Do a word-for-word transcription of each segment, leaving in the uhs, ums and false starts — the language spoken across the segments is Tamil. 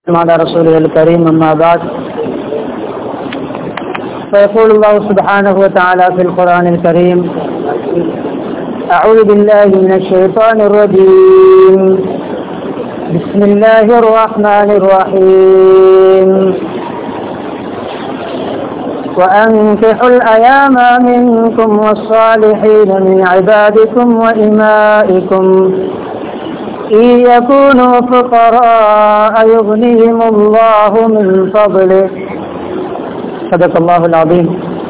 على رسوله الكريم أما بعد فيقول الله سبحانه وتعالى في القرآن الكريم أعوذ بالله من الشيطان الرجيم بسم الله الرحمن الرحيم وأنكحوا الأيام منكم والصالحين من عبادكم وإمائكم إن يكونوا فقراء يغنيهم الله من فضله صدق الله العظيم.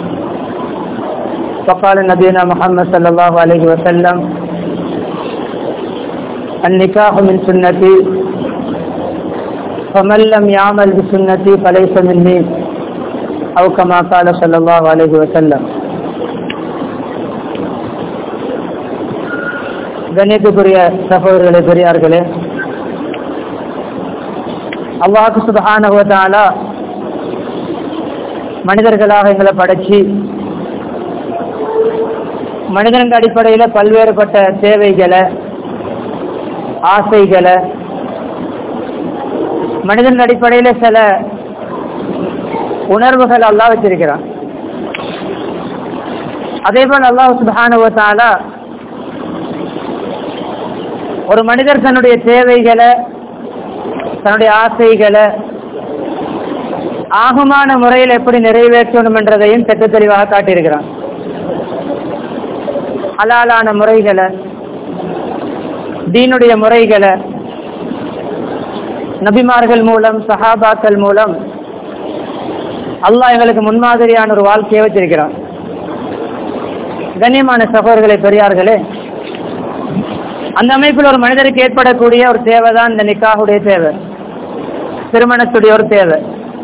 وقال نبينا محمد صلى الله عليه وسلم النكاح من سنتي فمن لم يعمل بسنتي فليس مني أو كما قال صلى الله عليه وسلم. கண்ணியத்துக்குரிய சகோதரர்களே, பெரியார்களே, அல்லாஹ் சுப்ஹானஹு வ தஆலா மனிதர்களாக எங்களை படைச்சி மனிதனுக்கு அடிப்படையில் பல்வேறுபட்ட தேவைகளை, ஆசைகளை, மனிதன் அடிப்படையில் சில உணர்வுகள் அல்லாஹ் வச்சிருக்கிறான். அதே போல் அல்லாஹ் சுப்ஹானஹு வ தஆலா ஒரு மனிதர் தன்னுடைய தேவைகளை, தன்னுடைய ஆசைகளை ஆகுமான முறையில் எப்படி நிறைவேற்றணும் என்றதையும் தெட்ட தெளிவாக காட்டியிருக்கிறான். ஹலாலான முறைகளை, தீனுடைய முறைகளை நபிமார்கள் மூலம், சஹாபாக்கள் மூலம் அல்லாஹ் எங்களுக்கு முன்மாதிரியான ஒரு வாழ்க்கையை வச்சிருக்கிறான். கண்ணியமான சகோதரர்களே, பெரியார்களே, அந்த அமைப்பில் ஒரு மனிதருக்கு ஏற்படக்கூடிய ஒரு தேவை தான் இந்த நிக்காஹுடைய தேவை, திருமணத்துடைய ஒரு தேவை.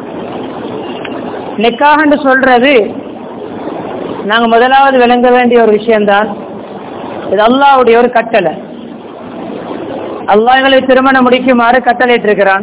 நிக்காஹ் என்று சொல்றது நாங்கள் முதலாவது விளங்க வேண்டிய ஒரு விஷயம்தான். இது அல்லாஹ்வுடைய ஒரு கட்டளை. அல்லாஹ் எங்களை திருமணம் முடிக்குமாறு கட்டளையிட்டிருக்கிறான்.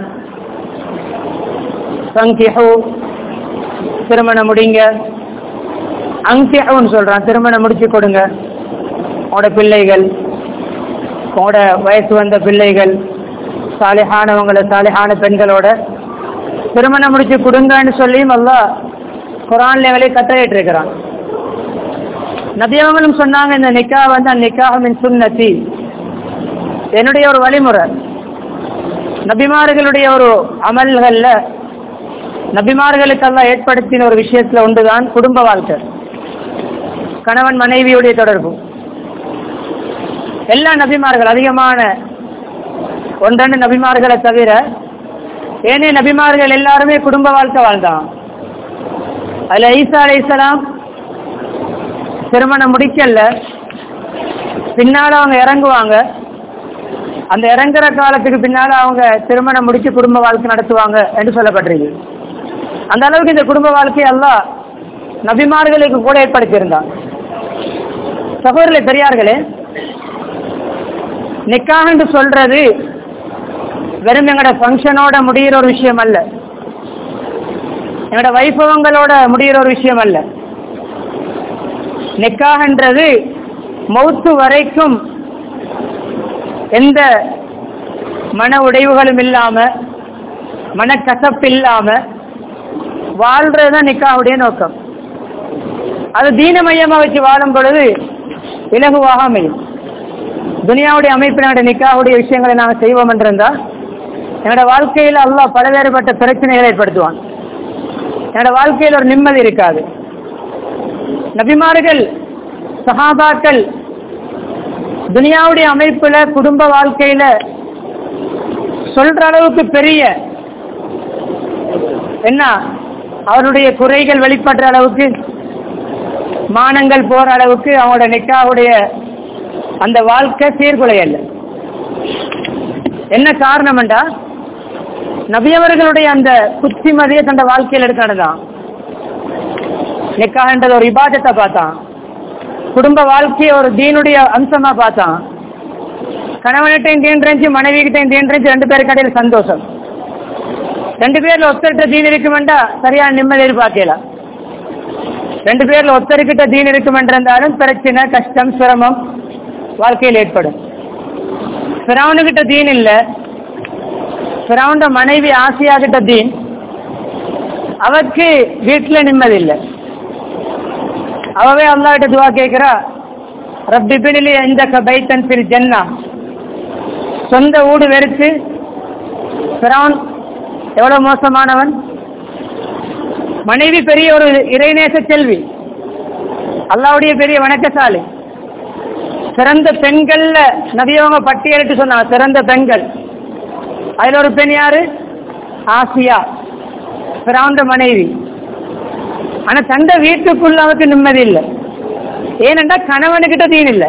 சங்கிஹு, திருமணம் முடிங்க. அங்கிஹுன்னு சொல்றான், திருமணம் முடிச்சு கொடுங்க. உங்களோட பிள்ளைகள், உங்களோட வயசு வந்த பிள்ளைகள், சாலிஹானவங்களை, சாலிஹான பெண்களோட திருமணம் முடிச்சு கொடுங்கன்னு சொல்லியும் அல்லாஹ் குர்ஆன்ல எங்களை கட்டளையிட்டு இருக்கிறான். நபி அவங்களும் சொன்னாங்க, இந்த நிக்கா வந்து அந்நிக்காஹ் மின் சுன்னதி, என்னுடைய ஒரு வழிமுறை. நபிமார்களுடைய ஒரு அமல்கள்ல நபிமார்களுக்கு அல்லாஹ் ஏற்படுத்தின ஒரு விஷயத்துல ஒன்றுதான் குடும்ப வாழ்க்கை, கணவன் மனைவியுடைய தொடர்பு. எல்லா நபிமார்கள், அதிகமான ஒன்றெண்டு நபிமார்களை தவிர ஏனைய நபிமார்கள் எல்லாருமே குடும்ப வாழ்க்கை வாழ்ந்தான். அதுல ஈசா அலைஹிஸ்ஸலாம் திருமணம் முடிக்கல, பின்னால அவங்க இறங்குவாங்க. அந்த இறங்குற காலத்துக்கு பின்னால அவங்க திருமணம் முடிச்சு குடும்ப வாழ்க்கை நடத்துவாங்க என்று சொல்லப்பட்டிருக்கு. அந்த அளவுக்கு இந்த குடும்ப வாழ்க்கை அல்லாஹ் நபிமார்களுக்கு கூட ஏற்படுத்தியிருந்தான். சகோதரர்களே, பெரியார்களே, நிக்காஹ் என்று சொல்றது வெறும் எங்களோட ஃபங்க்ஷனோட முடிகிற ஒரு விஷயம் அல்ல, எங்களோட வைபவங்களோட முடிகிற ஒரு விஷயம் அல்ல. நிக்காஹ்ன்றது மௌத்து வரைக்கும் எந்த மன உடைவுகளும் இல்லாம, மனக்கசப்பு இல்லாம வாழ்றதுதான் நிக்காஹுடைய நோக்கம். அது தீன மையமா வச்சு வாழும் பொழுது இலகுவாக அமையும். துனியாவுடைய அமைப்பினுடைய நிக்காஹுடைய விஷயங்களை நாங்கள் செய்வோம் என்றிருந்தால் என்னோட வாழ்க்கையில் அல்லாஹ் பலவேறுபட்ட பிரச்சனைகளை ஏற்படுத்துவான். என்னோட வாழ்க்கையில் ஒரு நிம்மதி இருக்காது. நபிமார்கள், சஹாபாக்கள் துனியாவுடைய அமைப்புல, குடும்ப வாழ்க்கையில சொல்ற அளவுக்கு பெரிய என்ன அவருடைய குறைகள் வெளிப்படுற அளவுக்கு, மானங்கள் போற அளவுக்கு அவங்களோட நிக்காஹுடைய அந்த வாழ்க்கை சீர்குலையல்ல. என்ன காரணம் என்றா, நபியவர்களுடைய அந்த புத்திமதியை தந்த வாழ்க்கையில் எடுத்தான். நிக்காஹ் என்றது ஒரு இபாதத்தை பார்த்தான், குடும்ப வாழ்க்கையை ஒரு தீனுடைய அம்சமா பார்த்தான். கணவன்கிட்டையும் தீன்றஞ்சு, மனைவி கிட்டையும் தீன்றஞ்சு, ரெண்டு பேருக்கு இடையில சந்தோஷம். ரெண்டு பேர்ல ஒத்தர்கிட்ட தீன் இருக்குமெண்டா சரியான நிம்மதி எதிர்பார்க்கலாம். ரெண்டு பேர்ல ஒத்தருக்கிட்ட தீன் இருக்குமென்றிருந்தாலும் பிரச்சனை, கஷ்டம், சிரமம் வாழ்க்கையில் ஏற்படும். ஃபிரௌனுகிட்ட தீன் இல்லை, ஃபிரௌன் மனைவி ஆசியா கிட்ட தீன், அவருக்கு வீட்டுல நிம்மதி இல்லை. அவவே அல்லாஹ் கிட்ட துஆ கேட்கிறா, ரப்பி பினிலி இந்தக பைத்தன் ஃபில் ஜன்னா. சொந்த ஊடு வெறுத்து ஃபிரௌன் எவ்வளவு மோசமானவன். மனைவி பெரிய ஒரு இறைநேச செல்வி, அல்லாஹ்வுடைய பெரிய வணக்கசாலி. சிறந்த பெண்கள்ல நபியவங்க பட்டியலிட்டு சொன்னாங்க, சிறந்த பெண்கள். அதுல ஒரு பெண் யாரு? ஆசியா, ஃபிரௌன் மனைவி. ஆனா தந்த வீட்டுக்குள்ள அவருக்கு நிம்மதி இல்லை. ஏனென்றா கணவனுக்கிட்ட தீன் இல்லை.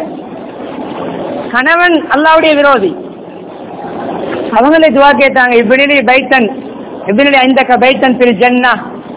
கணவன் அல்லாஹ்வுடைய விரோதி. அவங்களே துஆ கேட்டாங்க, இப்னிலி பைத்தன் இப்னிலி இந்தக பைத்தன் ஃபில் ஜன்னா.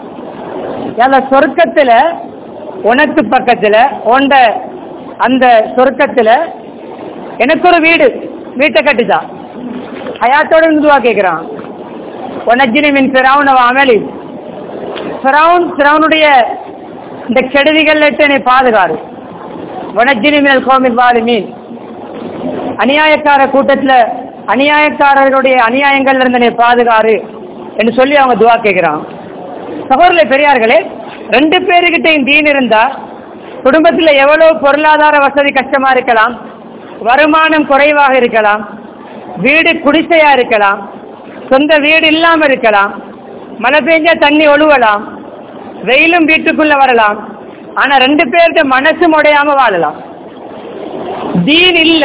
யால சொர்க்கத்துல உனக்கு பக்கத்துல உண்ட அந்த சொர்க்கத்துல எனக்கு ஒரு வீடு, வீட்டை கட்டிதான். ஹயாத்தோட துஆ கேட்கிறான், உனஜினி மின் ஃபிரௌன வ அமலி. ஃபிரௌன் ஃபிரௌனுடைய இந்த கெடுதிகள் என்னை பாதுகாரு. உனஜினி மினல் கௌமில் வாலிமீன். அநியாயக்கார கூட்டத்துல அநியாயக்காரர்களுடைய அநியாயங்கள் இருந்து பாதுகாரு என்று சொல்லி அவங்க துஆ கேட்கிறான். சகோதரர்களே, பெரியார்களே, ரெண்டு பேருக்கிட்டையும் தீன் இருந்தா குடும்பத்தில் எவ்வளவு பொருளாதார வசதி கஷ்டமா இருக்கலாம், வருமானம் குறைவாக இருக்கலாம், வீடு குடிசையா இருக்கலாம், சொந்த வீடு இல்லாம இருக்கலாம், மழை பெஞ்சா தண்ணி ஒழுவலாம், வெயிலும் வீட்டுக்குள்ள வரலாம். ஆனா ரெண்டு பேருக்கு மனசு உடையாம வாழலாம். தீன் இல்ல,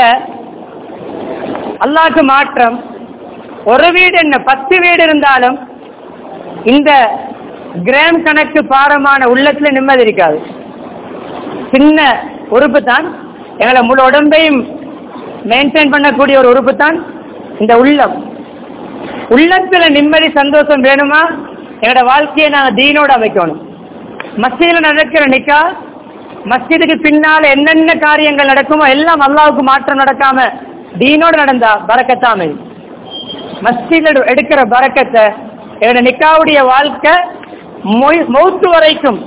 அல்லாஹ்க்கு மாற்றம். ஒரு வீடு என்ன பத்து வீடு இருந்தாலும் இந்த கிராம் கணக்கு பாரமான உள்ளத்துல நிம்மதி இருக்காது. சின்ன உறுப்பு தான், எங்களை முழு உடம்பையும் மெயின்டைன் பண்ணக்கூடிய ஒரு உறுப்பு தான் இந்த உள்ளம். உள்ளத்துல நிம்மதி சந்தோஷம் வேணுமா, எங்களோட வாழ்க்கையை நாங்க தீனோட அமைக்கணும். மஸ்ஜிதுல நடக்கிற நிக்கா, மஸ்ஜிதுக்கு பின்னால என்னென்ன காரியங்கள் நடக்குமோ எல்லாம் அல்லாஹ்வுக்கு மாற்றம் நடக்காம தீனோட நடந்தா பரக்கத்தாமை. மஸ்ஜிதுல எடுக்கிற பரக்கத்தை எங்களோட நிக்காவுடைய வாழ்க்கை மௌத்து வரைக்கும்,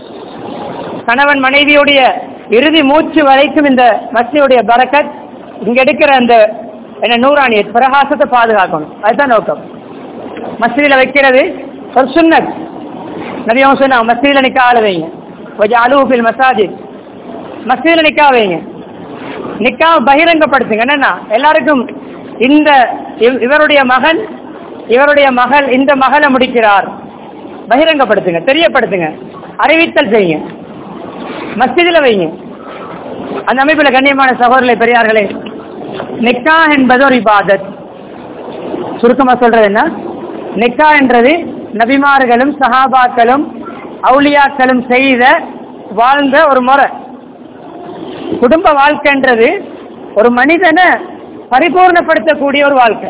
கணவன் மனைவியுடைய இறுதி மூச்சு வரைக்கும் இந்த மஸ்ஜிதுடைய பரக்கத், இங்க எடுக்கிற அந்த என்ன நூறானிய பிரகாசத்தை பாதுகாக்கணும். அதுதான் நோக்கம். மஸ்ஜிதுல வைக்கிறது ஒரு சுன்னத். நபி அவங்க சொன்னாங்க, மஸ்ஜிதுல நிக்கா ஆள வைங்க, அலூஃபில் மசாஜித். மஸ்ஜிதுல நிக்கா வைங்க, நிக்கா பகிரங்கப்படுத்துங்க. என்னன்னா எல்லாருக்கும் இந்த இவருடைய மகன் இவருடைய மகள் இந்த மகளை முடிக்கிறார், பகிரங்கப்படுத்துங்க, தெரியப்படுத்துங்க, அறிவித்தல் செய்யுங்க, மஸ்ஜிதுல வைங்க. அந்த அமைப்புல கண்ணியமான சகோதரர்களே, பெரியார்களே, நிக்கா என்பது ஒரு இபாதத். சுருக்கமா சொல்றது என்ன, நிக்கா என்றது நபிமார்களும் சஹாபாக்களும் அவுலியாக்களும் செய்த வாழ்ந்த ஒரு முறை. குடும்ப வாழ்க்கைன்றது ஒரு மனிதனை பரிபூர்ணப்படுத்தக்கூடிய ஒரு வாழ்க்கை.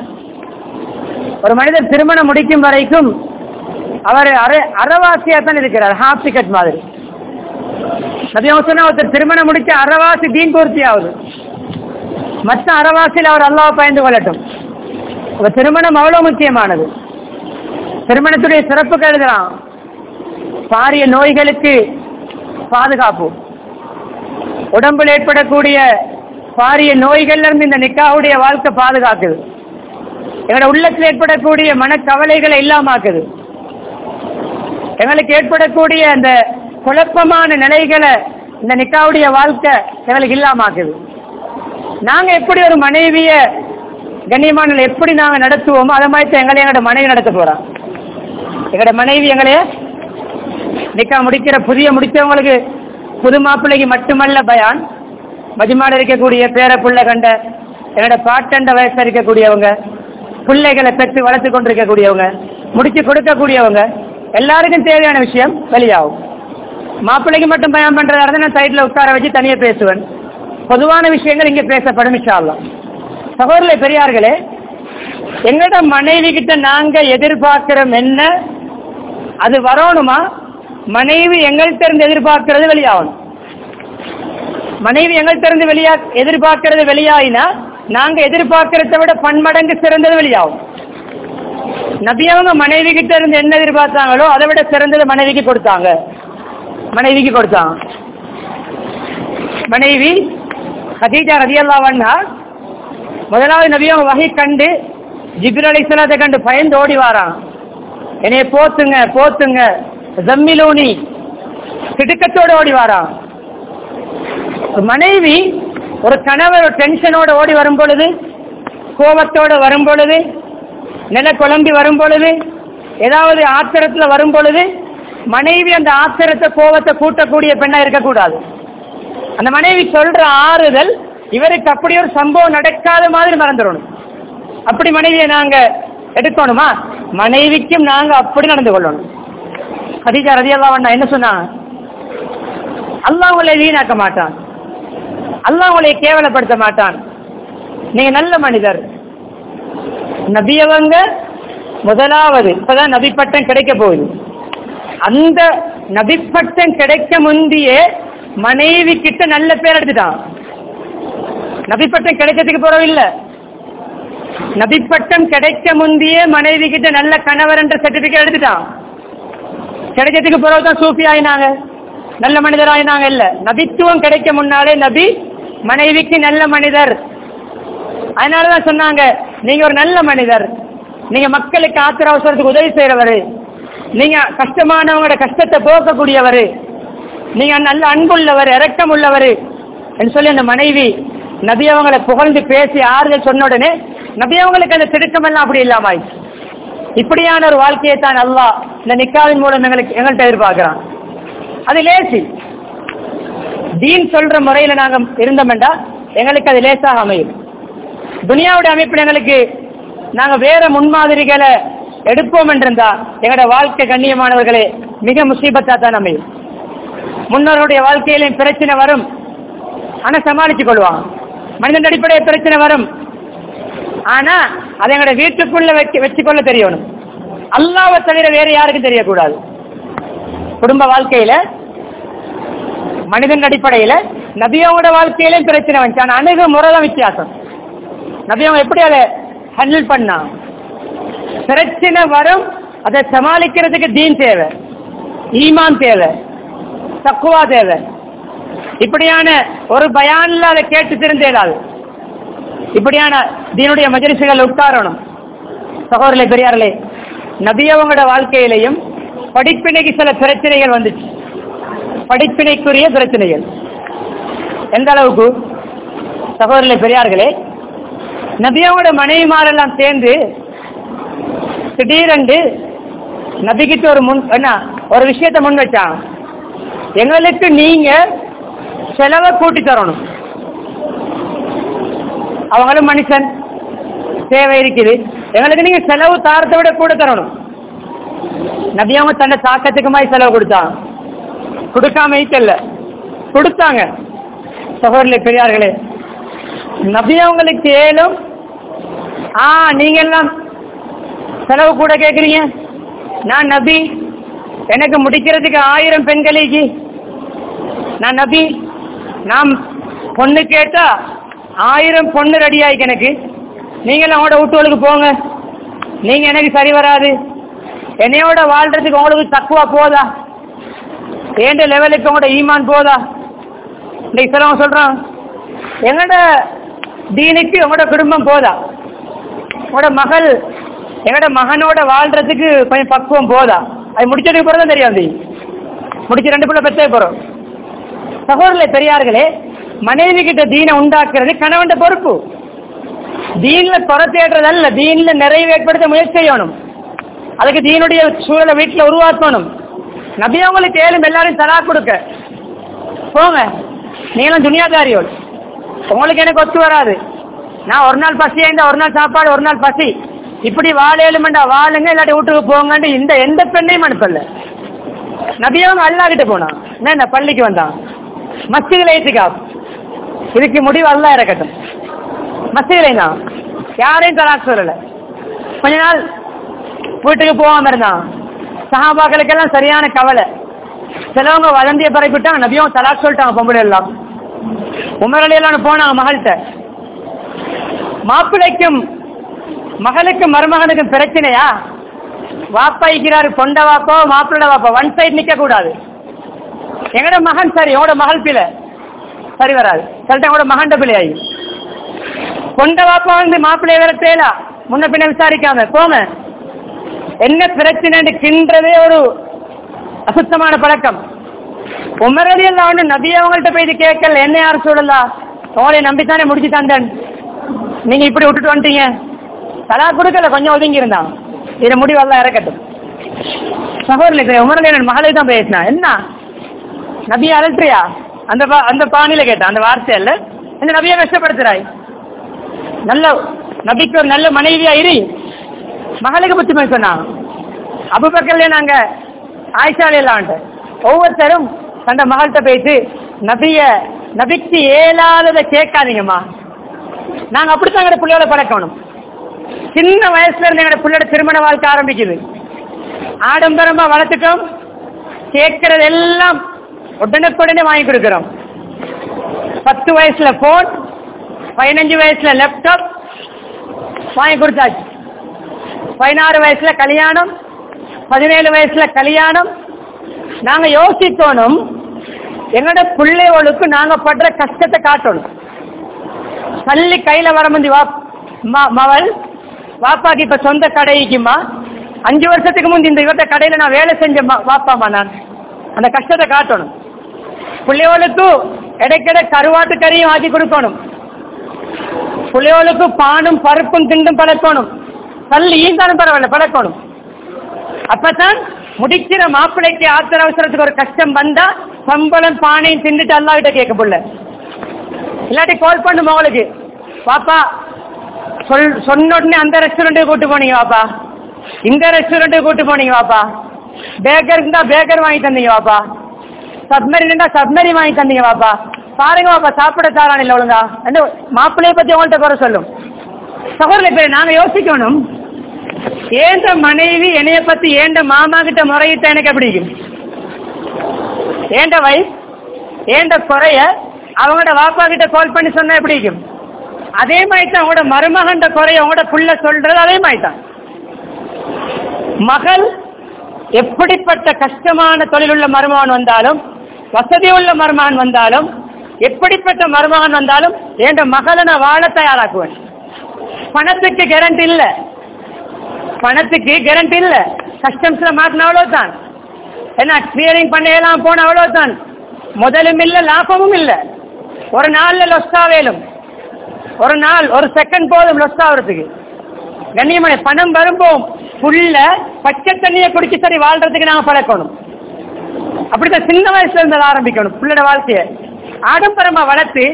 ஒரு மனிதர் திருமணம் முடிக்கும் வரைக்கும் அவர் அரை அறவாசியா தான் இருக்கிறார், ஹாஃப் டிக்கெட் மாதிரி. நபி அவங்க சொன்னா, ஒருத்தர் திருமணம் முடிச்ச அறவாசி தீன் பூர்த்தி ஆகுது, மற்ற அறவாசியில் அவர் அல்லாஹ் பயந்து கொள்ளட்டும். திருமணம் அவ்வளவு முக்கியமானது. திருமணத்துடைய சிறப்பு எழுதலாம், பாரிய நோய்களுக்கு பாதுகாப்பு, உடம்பில் ஏற்படக்கூடிய பாரிய நோய்கள்ல இருந்து இந்த நிக்காவுடைய வாழ்க்கை பாதுகாக்குது. எங்களோட உள்ளத்தில் ஏற்படக்கூடிய மனக்கவலைகளை இல்லாமாக்குது. எங்களுக்கு ஏற்படக்கூடிய அந்த குழப்பமான நிலைகளை இந்த நிக்காவுடைய வாழ்க்கை எங்களுக்கு இல்லாமாக்குது. நாங்க எப்படி ஒரு மனைவிய கண்ணியமான எப்படி நாங்க நடத்துவோமோ அதை மாதிரி எங்களை எங்களோட மனைவி நடத்த போறோம். எங்களோட மனைவி எங்களைய நிக்கா முடிக்கிற புதிய முடிச்சவங்களுக்கு, புது மாப்பிள்ளைக்கு மட்டுமல்ல பயான், மஜ்மால இருக்கக்கூடிய பேர புள்ள கண்ட என்னோட பாட்டண்ட வயசுல இருக்கக்கூடியவங்க, பிள்ளைகளை பெற்று வளர்த்து கொண்டிருக்கக்கூடியவங்க, முடிச்சு கொடுக்கக்கூடியவங்க, எல்லாருக்கும் தேவையான விஷயம் வெளியாகும். மாப்பிள்ளைக்கு மட்டும் பயம் பண்றதா இருந்தா நான் சைட்ல உட்கார வச்சு தனியா பேசுவேன். பொதுவான விஷயங்கள் இங்க பேசப்படும் இன்ஷா அல்லாஹ். சகோதரர்களே, பெரியார்களே, எங்களோட மனைவி கிட்ட நாங்க எதிர்பார்க்கிறோம் என்ன, அது வரணுமா? மனைவி எங்கள்கிட்ட இருந்து எதிர்பார்க்கிறது வெளியாகணும். மனைவி எங்கள்கிட்ட இருந்து வெளியா எதிர்பார்க்கிறது வெளியாயினா நாங்க எதிர்பார்க்கிறத விட பன்மடங்கு சிறந்தது வெளியாகும். நபியவங்க மனைவி கிட்ட இருந்து என்ன எதிர்பார்த்தாங்களோ அதை விட சிறந்தது மனைவிக்கு கொடுத்தாங்க. மனைவிக்கு கொடுத்தாங்க. மனைவி ஹதீஜா ரலியல்லாஹு அன்ஹா முதலாவது நபியவங்க வஹி கண்டு ஜிப்ரீல் அலைஹிஸ்ஸலாத்தை கண்டு பயந்து ஓடி வாரான். என்னைய போத்துங்க போத்துங்க ஜம்மிலூனி திடுக்கத்தோடு ஓடி வாரான். மனைவி ஒரு கணவர் ஒரு டென்ஷனோட ஓடி வரும் பொழுது, கோபத்தோட வரும் பொழுது, நில குழம்பி வரும் பொழுது, ஏதாவது ஆத்திரத்துல வரும் பொழுது மனைவி அந்த ஆத்திரத்தை கோபத்தை கூட்டக்கூடிய பெண்ணா இருக்கக்கூடாது. அந்த மனைவி சொல்ற ஆறுதல் இவருக்கு அப்படி ஒரு சம்பவம் நடக்காத மாதிரி மறந்துடணும். அப்படி மனைவியை நாங்க எடுக்கணுமா? மனைவிக்கும் நாங்க அப்படி நடந்து கொள்ளணும். கதீஜா ரலியல்லாஹு அன்ஹா என்ன சொன்னா? அல்லாஹ் உங்களை வீணாக்க மாட்டான், அல்லாஹ் உங்களை கேவலப்படுத்த மாட்டான், நீங்க நல்ல மனிதர். நபி அவங்க முதலாவது இப்பதான் நபி பட்டம் கிடைக்க போகுது. அந்த நபி பட்டம் கிடைக்க முந்தியே மனைவி கிட்ட நல்ல பேர் எடுத்துட்டான். நபி பட்டம் கிடைக்கிறதுக்கு போறோம் இல்ல, நபி பட்டம் கிடைக்க முந்தியே மனைவி கிட்ட நல்ல கணவர் என்ற சர்டிபிகேட் எடுத்துட்டான். கிடைக்கிறதுக்கு பிறகுதான் சூஃபி ஆயினாங்க, நல்ல மனிதர் ஆயினாங்க. இல்ல, நபித்துவம் கிடைக்க முன்னாலே நபி மனைவிக்கு நல்ல மனிதர். அதனாலதான் சொன்னாங்க, நீங்க ஒரு நல்ல மனிதர், நீங்க மக்களுக்கு ஆத்திர அவசரத்துக்கு உதவி செய்யறவரு, நீங்க கஷ்டமானவங்களோட கஷ்டத்தை போக்கக்கூடியவர், நீங்க நல்ல அன்புள்ளவர், இரக்கம் உள்ளவர் என்று சொல்லி அந்த மனைவி நபி அவங்களை புகழ்ந்து பேசி ஆறுதல் சொன்ன உடனே நபி அவங்களுக்கு அந்த திடுக்கம் எல்லாம் அப்படி இல்லாம ஆயிடுச்சு. இப்படியான ஒரு வாழ்க்கையை தான் அல்லாஹ் இந்த நிக்காவின் மூலம் எங்களுக்கு எங்கள்கிட்ட எதிர்பார்க்கிறான். அது லேசி. தீன் சொல்ற முறையில நாங்க இருந்தோம்டா எங்களுக்கு அது லேசாக அமையும். துனியாவுடைய அமைப்பில் எங்களுக்கு நாங்க வேற முன்மாதிரிகளை எடுப்போம் என்றிருந்தா எங்களோட வாழ்க்கை கண்ணியமானவர்களே மிக முசீபத்தா தான் அமையும். முன்னோருடைய வாழ்க்கையிலும் பிரச்சனை வரும், ஆனா சமாளிச்சு கொள்வாங்க. மனிதன் அடிப்படைய பிரச்சனை வரும், ஆனா அதை எங்களோட வீட்டுக்குள்ள வச்சு வச்சுக்கொள்ள தெரியணும். அல்லாஹ்வை தவிர வேற யாருக்கும் தெரியக்கூடாது. குடும்ப வாழ்க்கையில மனிதன் அடிப்படையில நபியோட வாழ்க்கையிலும் பிரச்சனை வந்துச்சு, ஆனா அணுகுமுறை தான் வித்தியாசம். நபியவங்க எப்படி அதை ஹேண்டில் பண்ணா? பிரச்சனை வரும், அதை சமாளிக்கிறதுக்கு தீன் தேவை, ஈமான் தேவை, தக்குவா தேவை. இப்படியான ஒரு பயான்ல அதை கேட்டு தெரிந்தேடாது. இப்படியான தீனுடைய மஜ்லிஸ்கள் உட்காரணும். சகோதரர்களே பெரியார்களே, நபியவங்களோட வாழ்க்கையிலையும் படிப்பினைக்கு சில பிரச்சனைகள் வந்துச்சு. படிப்பினைக்குரிய பிரச்சனைகள் எந்த அளவுக்கு? சகோதரர்களே பெரியார்களே, நபியவங்களோட மனைவிமாரெல்லாம் சேர்ந்து திடீரென்று நபிகிட்ட ஒரு முன் என்ன ஒரு விஷயத்தை முன் வச்சாங்க. எங்களுக்கு நீங்க செலவை கூட்டி தரணும். அவங்களும் மனுஷன், தேவை இருக்குது, எங்களுக்கு நீங்க செலவு தாரத்தை விட கூட தரணும். நபி அவங்க தன்னை தாக்கத்துக்கு மாதிரி செலவு கொடுத்தாங்க. கொடுக்காம இல்ல, கொடுத்தாங்க. சகோதரர்களே பெரியார்களே, நபி அவங்களுக்கு ஏலும் ஆ நீங்க எல்லாம் செலவு கூட கேட்குறீங்க, நான் நபி, எனக்கு முடிக்கிறதுக்கு ஆயிரம் பெண்களுக்கு நான் நபி, நான் பொண்ணு கேட்டா ஆயிரம் பொண்ணு ரெடி ஆயிக்கு எனக்கு, நீங்களும் அவங்களோட வீட்டுகளுக்கு போங்க, நீங்க எனக்கு சரி வராது, என்னையோட வாழ்றதுக்கு உங்களுக்கு தக்குவா போதா, ஏண்ட லெவலுக்கு உங்களோட ஈமான் போதா? இன்னைக்கு சிலவங்க சொல்றான், எங்களோட தீனுக்கு உங்களோட குடும்பம் போதா, உங்களோட மகள் எங்களோட மகனோட வாழ்றதுக்கு கொஞ்சம் பக்குவம் போதா? அது முடிச்சதுக்கு பிறகு தான் தெரியும். தீ முடிச்சு ரெண்டு பிள்ளை பெற்றே போறோம். சகோதரர்களே பெரியார்களே, மனைவி கிட்ட தீனை உண்டாக்குறது கணவன் பொறுப்பு. தீன்ல குறை தேடுறதல்ல, தீன்ல நிறைவு ஏற்படுத்த முயற்சி செய்யணும். அதுக்கு தீனுடைய சூழலை வீட்டில் உருவாக்கணும். நபி அவங்களுக்கு ஏழும் எல்லாரும் தலா கொடுக்க போங்க, நீங்களும் துனியாதாரியோடு, உங்களுக்கு எனக்கு ஒத்து வராது, நான் ஒரு நாள் பசி ஆயிருந்தா ஒரு நாள் சாப்பாடு ஒரு நாள் பசி, இப்படி வாழேழுமெண்டா வாழுங்க, இல்லாட்டி வீட்டுக்கு போங்கன்னு இந்த எந்த பெண்ணையும் அனுப்பல. நபியவங்க அல்லா கிட்ட போனான், என்ன பள்ளிக்கு வந்தான், மஸ்ஜிதுல ஏத்துக்கா, இதுக்கு முடிவு அல்லா இறக்கட்டும். மஸ்ஜிதுல தான் யாரையும் தலாக் சொல்லல. கொஞ்ச நாள் வீட்டுக்கு போகாம இருந்தான். சஹாபாக்களுக்கெல்லாம் சரியான கவலை. சிலவங்க வதந்திய பரப்பிட்டாங்க, நபியும் தலாக் சொல்லிட்டாங்க பொம்பளை எல்லாம். உமர் அலி எல்லாம் போனாங்க மகள்கிட்ட. மாப்பிள்ளைக்கும் மகளுக்கும் மருமகனுக்கும் பிரச்சனையா? வாப்பா இருக்கிறாரு, பொண்ட வாப்பா மாப்பிள்ளை வாப்பா, ஒன் சைடு நிக்க கூடாது. எங்கட மகன் சரி, உங்களோட மகள் பிள்ளை சரி வராது, சொல்லிட்டு உங்களோட மகன் பிள்ளை ஆகி பொண்ட வாப்பா வந்து மாப்பிள்ளைய வேற தேலா முன்ன பின்ன விசாரிக்காம போங்க. என்ன பிரச்சனை கின்றதே ஒரு அசுத்தமான பழக்கம். உமர் ரலியல்லாஹு அன்ஹு நபி அவங்கள்ட்ட போய் கேட்கல, என்ன யார் சொல்லலாம், உங்களை நம்பித்தானே முடிச்சு தந்தேன், நீங்க இப்படி விட்டுட்டு வந்துட்டீங்க. தலா கொடுக்கல, கொஞ்சம் ஒதுங்கி இருந்தான். இதை முடிவெல்லாம் இறக்கட்டும். சகோதரர்களுக்கு உமர் ரலியல்லாஹு அன்ஹு மகளை தான் பேசினா, என்ன நபியை அலட்டுறியா, அந்த அந்த பாணியில கேட்டான், அந்த வார்த்தை இல்ல, இந்த நபியை கஷ்டப்படுத்துறாய், நல்ல நபிக்கு ஒரு நல்ல மனைவியா இரு. மகளுக்கு புத்திமை சொன்னான். அபூபக்கர்ல நாங்க ஆயிஷால இல்லான்ட்டு ஒவ்வொருத்தரும் தந்த மகள்கிட்ட போயிட்டு நபிய நபிக்கு ஏலாததை கேட்காதீங்கம்மா, நாங்க அப்படித்தான் எங்க பிள்ளையோட பழக்கணும். சின்ன வயசுல இருந்து எங்க பிள்ளையோட திருமண வாழ்க்கை ஆரம்பிக்குது. ஆடம்பரமா வளர்த்துட்டோம், கேட்கறது எல்லாம் உடனுக்குடனே வாங்கி கொடுக்கிறோம். பத்து வயசுல போன், பதினஞ்சு வயசுல லேப்டாப் வாங்கி கொடுத்தாச்சு. பதினாறு வயசுல கல்யாணம், பதினேழு வயசுல கல்யாணம். நாங்க யோசித்தோனும் எங்களோட பிள்ளைகளுக்கு நாங்க படுற கஷ்டத்தை காட்டணும். பள்ளி கையில வர முந்தி மவள் வாப்பாக்கு இப்ப சொந்த கடைக்குமா, அஞ்சு வருஷத்துக்கு முந்தி இந்த இவத்த கடையில நான் வேலை செஞ்ச வாப்பாமா, நான் அந்த கஷ்டத்தை காட்டணும். பிள்ளைகளுக்கு இடைக்கிட கருவாட்டு கறியும் ஆக்கி கொடுக்கணும். பிள்ளைகளுக்கு பானும் பருப்பும் திண்டும் பழக்கணும். பள்ளி ஈந்தாலும் பரவாயில்ல பழக்கணும். அப்பதான் முடிக்கிற மாப்பிள்ளைக்கு ஆத்திர அவசரத்துக்கு ஒரு கஷ்டம் வந்தா சம்பளம் பானையும் திண்டுட்டு அல்லாஹ்கிட்ட கேட்க புள்ள. இல்லாட்டி கால் பண்ணும் அவங்களுக்கு, பாப்பா சொல் சொன்ன உடனே அந்த ரெஸ்டாரண்ட்டுக்கு கூட்டு போனீங்க வாப்பா, இந்த ரெஸ்டாரண்ட்டுக்கு கூட்டு போனீங்க வாப்பா, பேக்கர் இருந்தா பேக்கர் வாங்கி தந்தீங்க வாப்பா, சப்மரி இருந்தா சப்மரி வாங்கி தந்தீங்க வாப்பா, பாருங்க வாப்பா சாப்பிட தாரான் இல்லை ஒழுங்கா மாப்பிள்ளைய பத்தி உங்கள்கிட்ட குறை சொல்லும். சகோதரர்களே பேர் நாங்க யோசிக்கணும், ஏண்ட மனைவி என்னைய பத்தி ஏண்ட மாமா கிட்ட முறையிட்ட எனக்கு பிடிக்கும், ஏண்ட வயசு ஏண்ட குறைய அவங்களோட வாப்பா கிட்ட கால் பண்ணி சொன்ன பிடிக்கும். அதே மாதிரி தான் அவங்களோட மருமகண்ட குறைய அவங்களோட புள்ள சொல்றது அதே மாதிரி தான். மகள் எப்படிப்பட்ட கஷ்டமான தொழிலுள்ள மருமகன் வந்தாலும், வசதி உள்ள மருமகன் வந்தாலும், எப்படிப்பட்ட மருமகன் வந்தாலும் ஏண்ட மகளை நான் வாழ தயாராக்குவேன். பணத்துக்கு கேரண்டி இல்ல, பணத்துக்கு கேரண்டி இல்ல. கஸ்டம்ஸ்ல மாட்டின அவ்வளவுதான், என்ன கிளியரிங் பண்ணலாம் போன அவ்வளவுதான். முதலும் இல்ல லாபமும் இல்ல. ஒரு நாள்ல லொஸ்ட் ஆவேலும், ஒரு நாள் ஒரு செகண்ட் போதும் லொஸ்ட் ஆகுறதுக்கு. கண்ணியமான பணம் வரும்போம் புள்ள பச்சை தண்ணியை குடிச்சு சரி வாழ்றதுக்கு நாங்க பழக்கணும். அப்படித்தான் சின்ன வயசுல இருந்து ஆரம்பிக்கணும். புள்ளோட வாழ்க்கைய ஆடம்பரமா வளர்த்து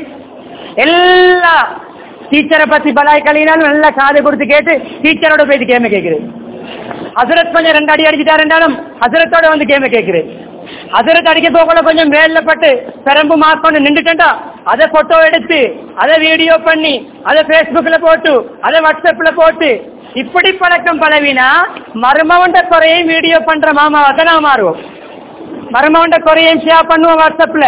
எல்லா டீச்சரை பத்தி பலாய் கழினாலும் நல்லா காதை கொடுத்து கேட்டு டீச்சரோட போயிட்டு கேம கேட்குறது. ஹசரத் கொஞ்சம் ரெண்டு அடி அடிச்சுட்டாருந்தாலும் ஹசரத்தோட வந்து கேம கேட்குறது. ஹசரத் அடிக்க போகல கொஞ்சம் வேலை பட்டு பெரம்பு மார்க் நின்றுட்டா அதை போட்டோ எடுத்து அதை வீடியோ பண்ணி அதை பேஸ்புக்ல போட்டு அதை வாட்ஸ்அப்ல போட்டு இப்படி பழக்கம் பழவினா மருமவண்ட குறையும் வீடியோ பண்ற மாமாவை நான் மாறுவோம். மருமவண்ட குறையும் ஷேர் பண்ணுவோம் வாட்ஸ்அப்ல.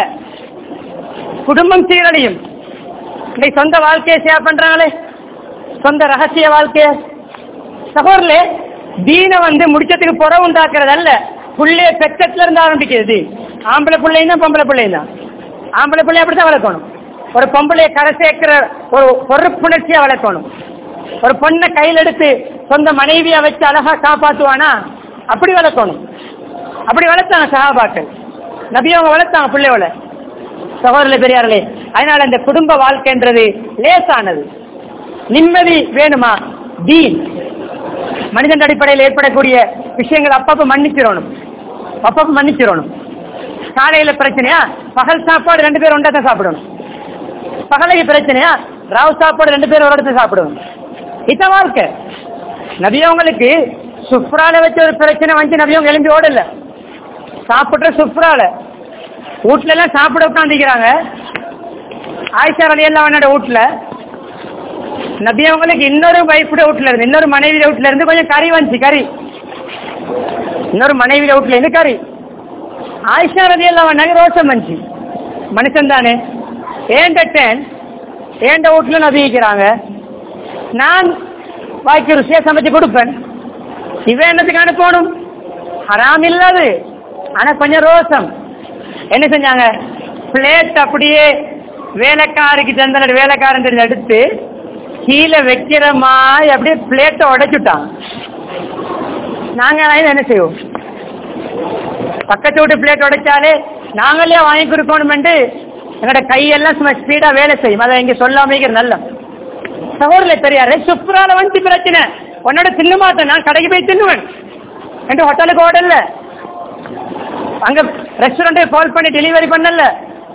குடும்பம் சீரழியும். இன்னைக்கு சொந்த வாழ்க்கையை ஷேர் பண்றாங்களே, சொந்த ரகசிய வாழ்க்கைய. சகோதரர்களே, தீன வந்து முடிச்சதுக்கு புற உண்டாக்குறது அல்ல, புள்ளைய பெக்கத்துல இருந்து ஆரம்பிக்கிறது. ஆம்பளை பிள்ளைன்னா பொம்பளை பிள்ளைன்னா ஆம்பளை பிள்ளை அப்படித்தான் வளர்க்கணும். ஒரு பொம்பளைய கரை சேர்க்கிற ஒரு பொறுப்புணர்ச்சியா வளர்க்கணும். ஒரு பொண்ணை கையில் எடுத்து சொந்த மனைவியா வச்சு அழகா காப்பாற்றுவானா அப்படி வளர்க்கணும். அப்படி வளர்த்தாங்க சஹாபாக்கள், நபி அவங்க வளர்த்தாங்க பிள்ளையோட. சகோதரர்களே பெரியார்களே, அதனால இந்த குடும்ப வாழ்க்கைன்றது லேசானது. நிம்மதி வேணுமா, தீன் மனிதன் அடிப்படையில் ஏற்படக்கூடிய விஷயங்கள் அப்பப்ப மன்னிச்சிடணும், அப்பப்ப மன்னிச்சிடணும். காலையில பிரச்சனையா பகல் சாப்பாடு ரெண்டு பேரும் ஒன்றா சாப்பிடணும். பகலைக்கு பிரச்சனையா ராவ் சாப்பாடு ரெண்டு பேரும் ஒரு இடத்துல சாப்பிடணும். இத வாழ்க்கை. நபியவங்களுக்கு சுப்ரால வச்ச ஒரு பிரச்சனை வந்து நபியவங்க எழும்பி ஓடல, சாப்பிட்ற சுப்ரால வீட்டுல எல்லாம் சாப்பிட உட்காந்துக்கிறாங்க. ஆயிஷா ரலியல்லாஹு அன்ஹா வீட்டுல நபியவங்களுக்கு இன்னொரு வைஃபோட வீட்டுல இருந்து இன்னொரு மனைவி வீட்டுல இருந்து கொஞ்சம் கறி வந்துச்சு. கறி இன்னொரு மனைவி வீட்டுல இருந்து கறி. ஆயிஷா ரலியல்லாஹு அன்ஹா ரோஷம் வந்துச்சு. மனுஷன் தானே, ஏண்டேன் ஏண்ட வீட்டுல நபிக்கிறாங்க, நான் வாய்க்கு ருசியா சமைச்சு கொடுப்பேன், இவன் என்னத்துக்கு அனுப்பணும், ஹராம் இல்லாது. ஆனா கொஞ்சம் ரோசம். என்ன செஞ்சாங்க, பிளேட் அப்படியே வேலைக்காருக்கு தந்த வேலைக்காரன் எடுத்து கீழே வைக்கிற மாதிரி அப்படியே பிளேட்டை உடைச்சுட்டான். நாங்க என்ன செய்வோம்? பக்கத்து விட்டு பிளேட் உடைச்சாலே நாங்களே வாங்கி கொடுக்கணும். எங்களோட கையெல்லாம் சும்மா ஸ்பீடா வேலை செய்யும். அதை இங்க சொல்லாம நல்ல சகோதரே தெரியாது. சுப்ரால வந்து பிரச்சனை உன்னோட தின்னு மாட்டேன், நான் கடைக்கு போய் தின்னுவேன் என்று ஹோட்டலுக்கு ஓடல, அங்க ரெஸ்டாரண்ட் கால் பண்ணி டெலிவரி பண்ணல.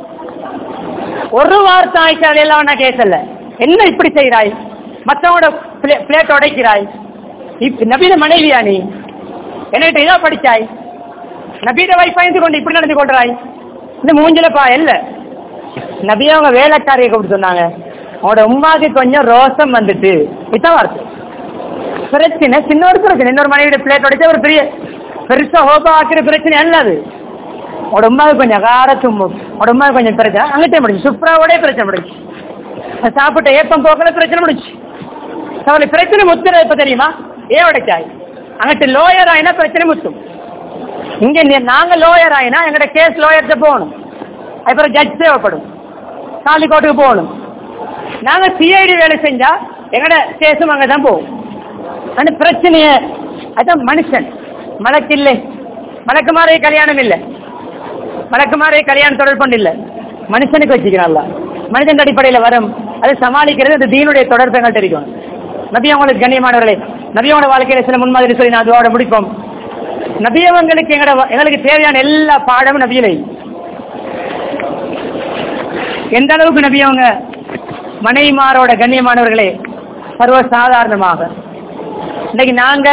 ஒரு வார்த்தை ஆயிடுச்சு எல்லாம் நான் கேட்கல. என்ன இப்படி செய்யறாய்? மற்றவங்களோட பிளேட் உடைக்கிறாய். நபீட மனைவியா நீ? என்கிட்ட இதா படிச்சாய்? நபீட வைப்பாய்ந்து கொண்டு இப்படி நடந்து கொள்றாய்? இந்த மூஞ்சில பா இல்ல. நபியா அவங்க வேலைக்காரியை கூப்பிட்டு சொன்னாங்க, அவனோட உமாக்கு கொஞ்சம் ரோசம் வந்துட்டு. இதான் வார்த்தை. பிரச்சனை சின்ன ஒரு பிரச்சனை. இன்னொரு மனைவியோட பிளேட் உடைச்சா ஒரு பெரிய பெருசா ஹோபா ஆக்கிற பிரச்சனை அல்லது. அவட உமாவுக்கு கொஞ்சம் கார தும்பு, அவட உமாவுக்கு கொஞ்சம் பிரச்சனை அங்கிட்டே முடிச்சு. சுப்ராவோட பிரச்சனை முடிச்சு. சாப்பிட்ட ஏப்பம் போக்கல பிரச்சனை முடிச்சு. அவளுக்கு பிரச்சனை முத்துற இப்ப தெரியுமா? ஏன் உடைச்சாய்? அங்கிட்ட லோயர் ஆயினா பிரச்சனை முத்தும். இங்க நாங்க லோயர் ஆயினா எங்கட கேஸ் லோயர்கிட்ட போகணும். அப்புறம் ஜட்ஜ் தேவைப்படும், காலிக்கோட்டுக்கு போகணும். நாங்க சிஐடி வேலை செஞ்சா எங்கட கேஸும் அங்கதான் போகும். அந்த பிரச்சனைய அதான் மனுஷன் மலக்கு இல்லை. மலக்கு மாறைய கல்யாணம் இல்லை, மலக்கு மாறைய கல்யாணம் தொடர்பு பண்ண இல்லை. மனுஷனுக்கு வச்சுக்கிறான்ல. மனிதன் அடிப்படையில் வரும். அதை சமாளிக்கிறது அந்த தீனுடைய தொடர்புகள் தெரியும். நபி அவங்களுக்கு கண்ணியமானவர்களே, நபியோட வாழ்க்கையில சில முன்மாதிரி சொல்லி நான் அதோட முடிப்போம். நபியவங்களுக்கு எங்கட எங்களுக்கு தேவையான எல்லா பாடமும் நபியிலே. எந்த அளவுக்கு நபியவங்க மனைவிமாரோட கண்ணியமானவர்களே சர்வ சாதாரணமாக. இன்னைக்கு நாங்க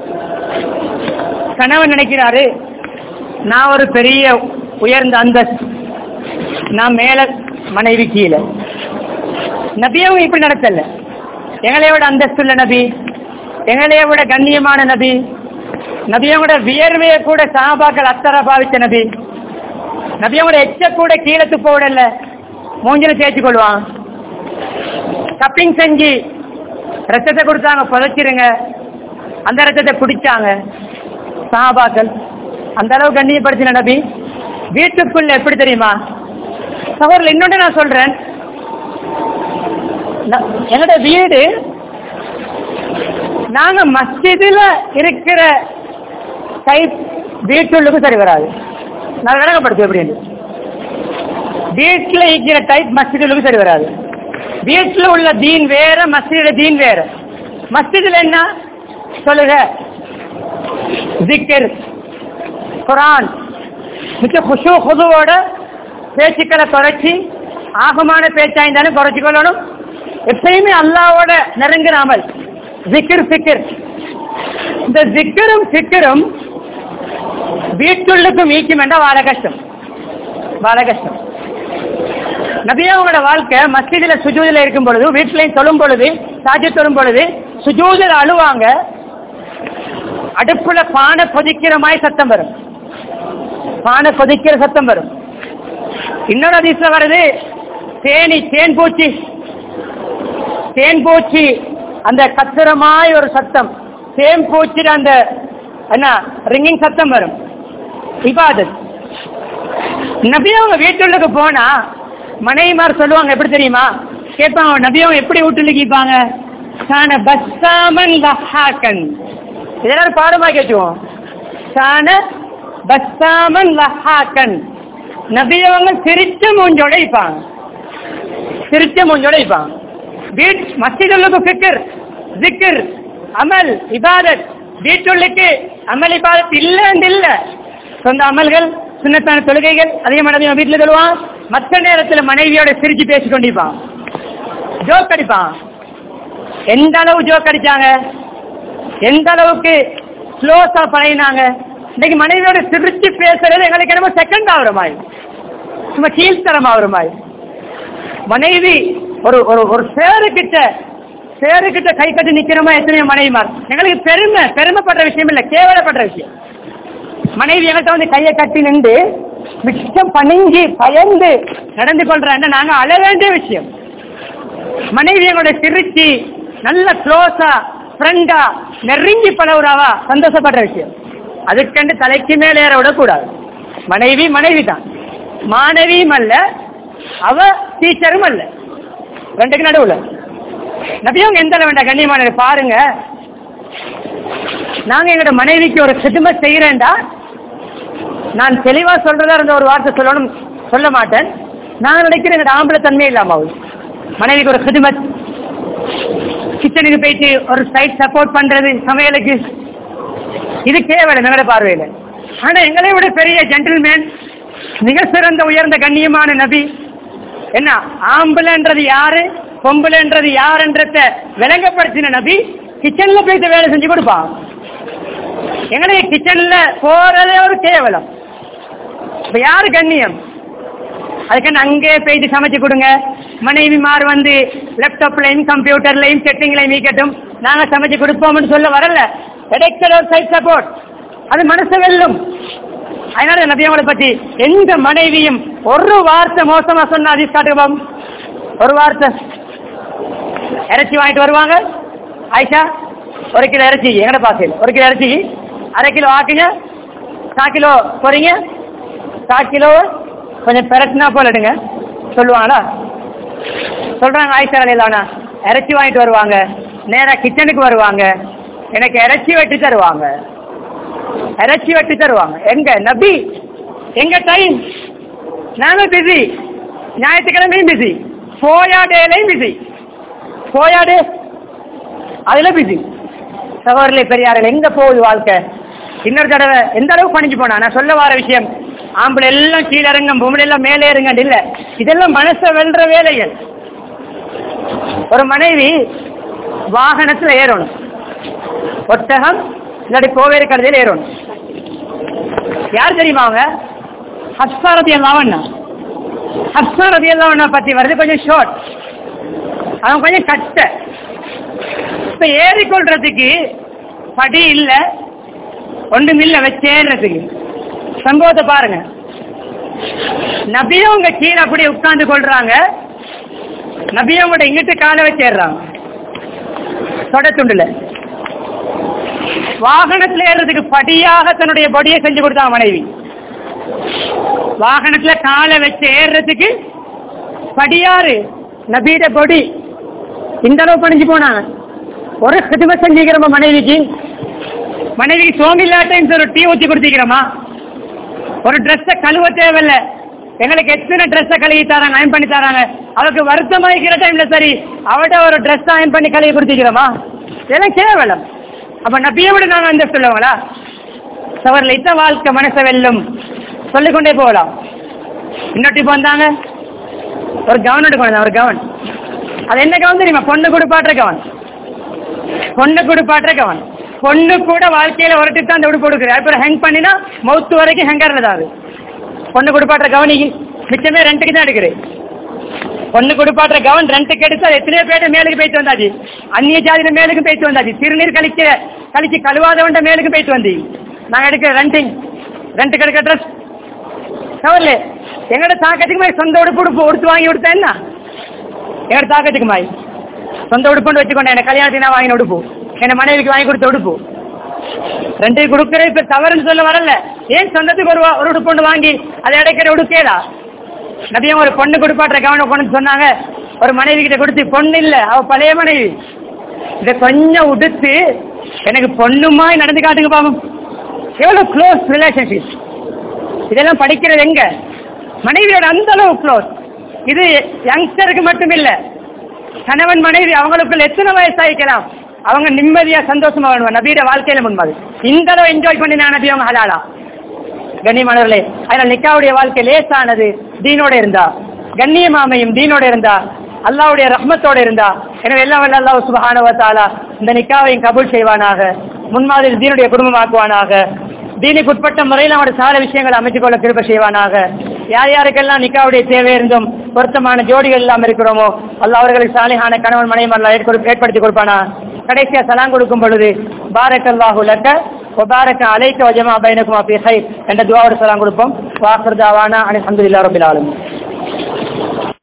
கணவன் நினைக்கிறாரு நான் ஒரு பெரிய உயர்ந்த அந்தஸ்து, நான் மேல மனைவி கீழே. நபியவங்க இப்படி நடத்தல. எங்களைய விட அந்தஸ்துள்ள நபி, எங்களைய விட கண்ணியமான நபி, நபியவங்களோட வியர்வையை கூட சஹாபாக்கள் அத்தரை பாவிச்ச நபி. நபியவங்களோட எச்ச கூட கீழத்து போடல, மூஞ்சில தேய்ச்சி கொள்வான். கப்பிங் செஞ்சு ரத்தத்தை கொடுத்தாங்க, புதைச்சிருங்க. அந்த ரத்தத்தை குடிச்சாங்க சஹாபாக்கள். அந்த அளவு கண்ணியப்படுத்தின நபி. வீட்டுக்குள்ள எப்படி தெரியுமா சகோதரர்? இன்னொன்று நான் சொல்றேன், என்னோட வீடு நாங்க மஸ்ஜிதுல இருக்கிற டைப் வீட்டுள்ளுக்கு சரி வராது. நான் விளங்கப்படுத்து எப்படின்னு. வீட்டுல இருக்கிற டைப் மஸ்ஜிதுக்கு சரி வராது. வீட்டுல உள்ள தீன் வேற, மஸ்ஜிதுல தீன் வேற. மஸ்ஜிதுல என்ன சொல்லுங்க? ஜிக்ர், குரான், மிச்ச குஷு குதுவோட பேச்சுக்களை குறைச்சி, ஆகமான பேச்சா இருந்தாலும் குறைச்சி கொள்ளணும். எப்பயுமே அல்லாவோட நெருங்கினாமல் ஜிக்ர் சிக்கர். இந்த ஜிக்கரும் சிக்கரும் வீட்டுள்ளுக்கும் ஈக்கும் என்றால் வாழ கஷ்டம், வாழ கஷ்டம். நபியாவோட வாழ்க்கை மஸ்ஜிதுல சுஜூதுல இருக்கும் பொழுது, வீட்டிலையும் சொல்லும் பொழுது, சாஜி சொல்லும் பொழுது சுஜூதுல அழுவாங்க. அடுப்புல பானை கொதிக்கிற மாதிரி சத்தம் வரும், பானை கொதிக்கிற சத்தம் வரும். இன்னொரு அதிசயம் வருது, தேனி தேன் பூச்சி தேன் பூச்சி அந்த கத்திரமாய் ஒரு சத்தம், தேன் பூச்சி அந்த என்ன ரிங்கிங் சத்தம் வரும். இபாதத். நபியவங்க வீட்டுள்ளுக்கு போனா மனைவிமார் சொல்லுவாங்க எப்படி தெரியுமா? கேட்பாங்க, நபியவங்க எப்படி வீட்டுள்ள கேட்பாங்க? கான பஸ்ஸாமன் லஹாக்கன். இதெல்லாம் பாடமா கேட்டுவோம். கான பஸ்ஸாமன் லஹாக்கன். நபியவங்க சிரிச்ச மூஞ்சோட இருப்பாங்க, சிரிச்ச மூஞ்சோட இருப்பாங்க. வீட் மஸ்ஜிதுக்கு ஃபிக்ர், ஜிக்ர், அமல், இபாதத். வீட்டுள்ளுக்கு அமல் இபாதத் இல்லன்னு இல்ல. சொந்த அமல்கள், சுன்னத்தான தொழுகைகள் அதிகமான வீட்டுல சொல்லுவான். மற்ற நேரத்தில் மனைவியோட சிரிச்சு பேசிக் கொண்டிருப்பான், ஜோக் அடிப்பான். எந்த அளவு ஜோக் அடிச்சாங்க, எந்த அளவுக்கு ஸ்லோஸா பழகினாங்க. இன்னைக்கு மனைவியோட சிரிச்சு பேசுறது எங்களுக்கு என்னமோ செகண்ட் ஆகுற மாதிரி, சும்மா கீழ்த்தரம் ஆகுற மாதிரி. மனைவி ஒரு ஒரு சேருக்கிட்ட சேருக்கிட்ட கை கட்டி நிக்கிறோமா எத்தனையோ மனைவிமார். எங்களுக்கு பெருமை பெருமைப்படுற விஷயம் இல்ல, கேவலப்படுற விஷயம். மனைவி எங்கிட்ட வந்து கையை கட்டி நின்று மிச்சம் பணிஞ்சு பயந்து நடந்து கொள்றாங்க, நாங்க அழ வேண்டிய விஷயம். மனைவி எங்களோட சிரிச்சு நல்ல க்ளோஸா ஃப்ரெண்டா நெருங்கி பழகுறாவா, சந்தோஷப்படுற விஷயம். அதுக்கண்டு தலைக்கு மேல ஏற விடக்கூடாது. மனைவி மனைவி தான், மாணவியும் அல்ல, அவ டீச்சரும் அல்ல, ரெண்டுக்கு நடுவுல. நபியவங்க எந்த அளவு வேண்டாம் கண்ணியமான பாருங்க. நாங்க எங்களோட மனைவிக்கு ஒரு கிதுமத் செய்யறேன்டா, நான் தெளிவா சொல்றதா இருந்த ஒரு வார்த்தை சொல்லணும் சொல்ல மாட்டேன். நான் நினைக்கிறேன் எங்களோட ஆம்பளை தன்மை இல்லாம மனைவிக்கு ஒரு கிதுமத், கிச்சனுக்கு போயிட்டு ஒரு சைட் சப்போர்ட் பண்றது சமையலுக்கு, இது கேவலம் எங்களோட பார்வையில. ஆனா எங்களை விட பெரிய ஜென்டில்மேன், மிக சிறந்த உயர்ந்த கண்ணியமான நபி என்ன ஆம்பளைன்றது யாரு பொம்பளைன்றது யாருன்றத விளங்கப்படுத்தின நபி கிச்சன்ல போயிட்டு வேலை செஞ்சு கொடுப்பான். எங்களுடைய கிச்சன்ல போறதே ஒரு கேவலம். இப்ப யாரு கண்ணியம்? அதுக்கு அங்கே போயிட்டு சமைச்சு கொடுங்க. மனைவி மாறு வந்து லேப்டாப்லையும் கம்ப்யூட்டர்லையும் செட்டிங்லையும் மீக்கட்டும், நாங்க சமைச்சு கொடுப்போம்னு சொல்ல வரல. சைட் சப்போர்ட் அது மனசு வெல்லும். அதனால நபி அவங்களை பத்தி எந்த மனைவியும் ஒரு வார்த்தை மோசமா சொன்னா அதிஸ் காட்டுவோம். ஒரு வார்த்தை இறைச்சி வாங்கிட்டு வருவாங்க, ஆயிஷா ஒரு கிலோ இறைச்சி எங்கட பாசையில் ஒரு கிலோ இறைச்சி அரை கிலோ ஆக்குங்க, கால் கிலோ போறீங்க, கால் கிலோ கொஞ்சம் பெரட்டினா போல எடுங்க சொல்லுவாங்களா? சொல்றாங்க ஆயிஷா அலையிலானா இறைச்சி வாங்கிட்டு வருவாங்க, நேரா கிச்சனுக்கு வருவாங்க, எனக்கு இறைச்சி வெட்டி தருவாங்க, இறைச்சி வெட்டி தருவாங்க. எங்க நபி, எங்க டைம், நாங்க பிஸி, ஞாயிற்றுக்கிழமையும் பிஸி, போயா டேலையும் பிஸி, போயா டே அதுல பிஸி. சகோதரர்களே பெரியார்கள், எங்க போகுது வாழ்க்கை? இன்னொரு தடவை எந்த அளவு பணிஞ்சு போனா நான் சொல்ல வர விஷயம், ஆம்பளை எல்லாம் கீழறங்க, பொம்பளை எல்லாம் மேலே இருங்க இல்ல, இதெல்லாம் மனசை வெல்ற வேலைகள். ஒரு மனைவி வாகனத்துல ஏறணும், ஒட்டகம் இல்லாட்டி கோவேறு கழுதையில் ஏறணும். யார் தெரியுமா அவங்க? ஹப்ஸா ரலியல்லாஹு அன்ஹா. ஹப்ஸா ரலியல்லாஹு அன்ஹா பத்தி வருது கொஞ்சம் ஷார்ட், அவங்க கொஞ்சம் கட்ட. இப்ப ஏறிக்கொள்றதுக்கு படி இல்ல, ஒன்றும் இல்ல வச்சேறதுக்கு. சம்பவத்தை பாருங்க. நபியவங்க கீழே அப்படியே உட்கார்ந்து கொள்றாங்க, நபியவங்க இங்கிட்டு காலை வச்சேறாங்க தொட துண்டுல. வாகனத்துல ஏறதுக்கு படியாக தன்னுடைய பொடியை செஞ்சு கொடுத்தாங்க மனைவி. வாகனத்துல காலை வச்சு ஏறதுக்கு படியாரு நபீட பொடி. இந்த அளவு பணிஞ்சு போனாங்க. ஒரு கிதுமை செஞ்சுக்கிறோமா மனைவிக்கு? மனைவிக்கு சோமில்லாட்டையும் ஒரு டீ ஊற்றி கொடுத்திக்கிறோமா? ஒரு ட்ரெஸ்ஸை கழுவ தேவையில்ல, எங்களுக்கு எத்தனை ட்ரெஸ்ஸை கழுவி தராங்க, அயன் பண்ணி தராங்க. அவளுக்கு வருத்தமாகிக்கிற டைம்ல சரி அவட ஒரு ட்ரெஸ் அயன் பண்ணி கழுவி கொடுத்திக்கிறோமா? இதெல்லாம் கேவலம். அப்ப நபியை விட நாங்க அந்த சொல்லுவாங்களா? சவரில் இத்த வாழ்க்கை மனசை வெல்லும் சொல்லிக்கொண்டே போகலாம். இன்னொட்டி வந்தாங்க, ஒரு கவன் எடுக்கணும். ஒரு கவன், அது என்ன கவன் தெரியுமா? பொண்ணு குடுப்பாற்ற கவன். பொண்ணு குடுப்பாற்ற கவன். பொண்ணு கூட வாழ்க்கையில ஒருட்டி தான் அந்த உடுப்பு கொடுக்குது. அப்புறம் ஹேங் பண்ணினா மவுத்து வரைக்கும் ஹேங்கர்ல தான். அது பொண்ணு குடுப்பாற்ற கவனிக்கு மிச்சமே ரெண்டுக்கு தான் எடுக்குது. பொண்ணு குடுப்பாற்ற கவன் ரெண்டுக்கு எடுத்து அது எத்தனையோ பேர் மேலுக்கு போயிட்டு வந்தாச்சு. அந்நிய ஜாதியில மேலுக்கு போயிட்டு வந்தாச்சு. திருநீர் கழிக்க கழிச்சு கழுவாதவண்ட மேலுக்கு போயிட்டு வந்து நாங்க எடுக்கிற ரெண்டிங் ரெண்டுக்கு எடுக்க ட்ரெஸ் கவர்ல எங்கட தாக்கத்துக்கு மாதிரி சொந்த உடுப்பு உடுப்பு உடுத்து வாங்கி கொடுத்தா என்ன? எங்கட தாக்கத்துக்கு மாதிரி சொந்த உடுப்புன்னு வச்சுக்கொண்டேன். என்ன கல்யாணத்துக்கு நான் வாங்கின உடுப்பு, என்ன மனைவிக்கு வாங்கி கொடுத்த உடுப்பு ரெண்டையும் கொடுக்குற இப்ப தவறுன்னு சொல்ல வரல. ஏன் சொந்தத்துக்கு ஒரு ஒரு உடுப்பு வாங்கி அதை இடைக்கிற உடுக்கேடா? நபியும் ஒரு பொண்ணு கொடுப்பாற்ற கவனம் கொண்டு சொன்னாங்க. ஒரு மனைவி கிட்ட கொடுத்து, பொண்ணு இல்ல அவ பழைய மனைவி, இதை கொஞ்சம் உடுத்து எனக்கு பொண்ணுமாய் நடந்து காட்டுங்க பாவம். எவ்வளவு க்ளோஸ் ரிலேஷன்ஷிப். இதெல்லாம் படிக்கிறது எங்க? மனைவியோட அந்த அளவு க்ளோஸ். இது யங்ஸ்டருக்கு மட்டும் இல்ல, கணவன் மனைவி அவங்களுக்குள்ள எத்தனை வயசாகிக்கலாம், அவங்க நிம்மதியா சந்தோஷமா வேணுமா? நபியோட வாழ்க்கையில முன்பாது இந்த அளவு என்ஜாய் பண்ணி நான் நபி அவங்க ஹலாலா கண்ணியமானவர்களே. அதனால் நிக்காவுடைய வாழ்க்கை லேசானது. தீனோட இருந்தா கண்ணியமாமையும், தீனோட இருந்தா அல்லாவுடைய ரஹ்மத்தோட இருந்தா. எனவே எல்லாம் வல்ல அல்லாஹ் சுப்ஹானஹு வ தஆலா இந்த நிக்காவையும் கபூல் செய்வானாக, முன்மாதிரி தீனுடைய குடும்பமாக்குவானாக, தீனுக்கு உட்பட்ட முறையில் அவருடைய சால விஷயங்களை அமைத்துக் கொள்ள கிருபை செய்வானாக. யார் யாருக்கெல்லாம் நிக்காவுடைய தேவை இருந்தும் பொருத்தமான ஜோடிகள் எல்லாம் இருக்கிறோமோ அல்லாஹ் அவர்களுக்கு சாலிஹான கணவன் மனைவி ஏற்படுத்தி கொடுப்பானா. கடைசியா சலாம் கொடுக்கும் பொழுது பாரக்கல்லாஹு லக்க வ பாரக அலைக வ ஜமா பைனகுமா ஃபீ கைர் என்ற துஆவோடு சலாம் கொடுப்போம். வாஹிர் தஅவானா அல்ஹம்துலில்லாஹி ரப்பில் ஆலமீன்.